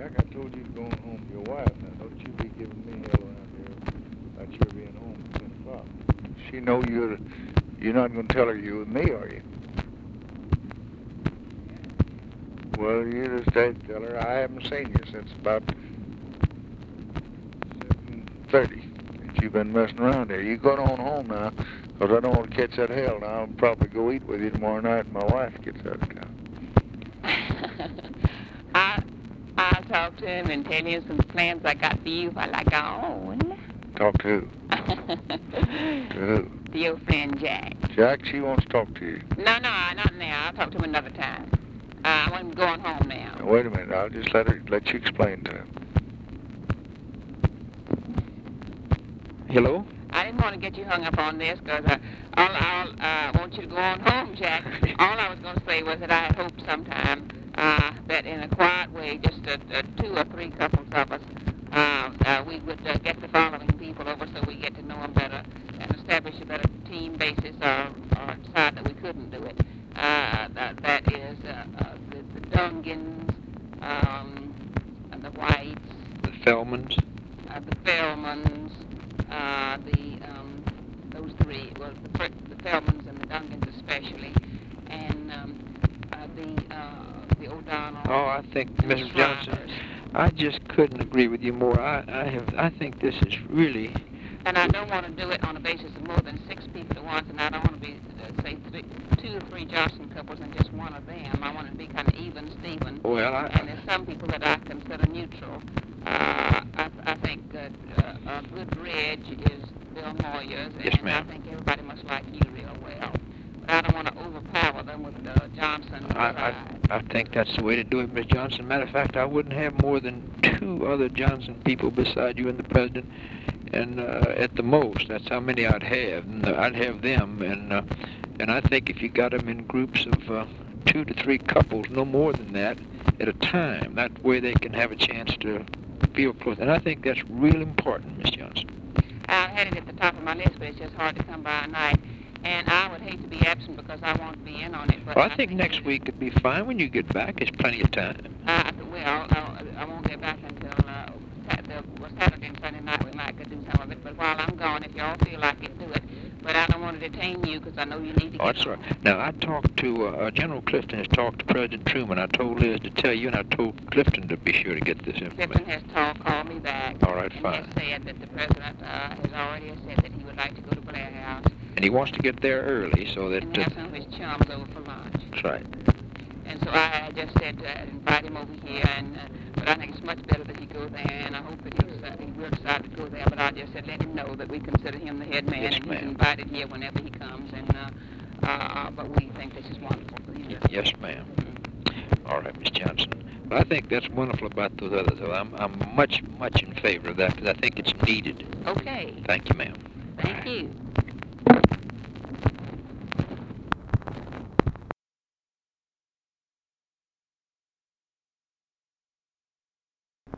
Jack, I told you to go on home to your wife. Now, don't you be giving me hell around here about your being home at 10 o'clock. She know you're not going to tell her you're with me, are you? Well, you just tell her I haven't seen you since about 7:30. That you've been messing around here. You go on home now, 'cause I don't want to catch that hell. Now, I'll probably go eat with you tomorrow night when my wife gets out of town. I'll talk to him and tell him some plans I got for you while I go on. Talk to who? To who? To your friend Jack. Jack, she wants to talk to you. No, not now. I'll talk to him another time. I'm going home now. Now, wait a minute. I'll just let you explain to him. Hello? I didn't want to get you hung up on this because I want you to go on home, Jack. All I was going to say was that I hope sometime that in a quiet way, just 2 or 3 couples of us, we would get the following people over so we get to know them better and establish a better team basis or decide that we couldn't do it. That is the Dungans, and the Whites. The Fellmans? The Fellmans, those 3, well, the Fellmans and the Dungans especially, and the O'Donnells. Oh, I think, Mrs. Johnson, I just couldn't agree with you more. I think this is really... And I don't want to do it on the basis of more than 6 people at once, and I don't want to be, say, 2 or 3 Johnson couples and just one of them. I want it to be kind of even, Stephen. Well, and there's some people that I consider neutral. I think that a good bridge is Bill Moyers, yes, and ma'am. I think everybody must like you real well. But I don't want to overpower them with Johnson. I think that's the way to do it, Miss Johnson. Matter of fact, I wouldn't have more than 2 other Johnson people beside you and the president. And at the most, that's how many I'd have. And, I'd have them, and I think if you got them in groups of 2 to 3 couples, no more than that, at a time, that way they can have a chance to feel close. And I think that's real important, Miss Johnson. I had it at the top of my list, but it's just hard to come by at night. And I would hate to be absent because I want to be in on it. But Well, I think next week would be fine. When you get back, there's plenty of time. Well, I won't get back until Saturday and Sunday night. We might could do some of it. But while I'm gone, if y'all feel like it, do it. But I don't want to detain you because I know you need to get that's home. right. Now, I talked to, General Clifton has talked to President Truman. I told Liz to tell you, and I told Clifton to be sure to get this information. Clifton has called me back. All right, fine. And has said that the president has already said that he would like to go to Blair House. And he wants to get there early so that... And have some of his chums over for lunch. That's right. And so I just said to invite him over here, but I think it's much better that he go there, and I hope that he will decide to go there. But I just said let him know that we consider him the head man, yes, and ma'am. he's invited here whenever he comes. But we think this is wonderful. Yes, ma'am. All right, Miss Johnson. But I think that's wonderful about those others. I'm much in favor of that because I think it's needed. Okay. Thank you, ma'am. Thank you.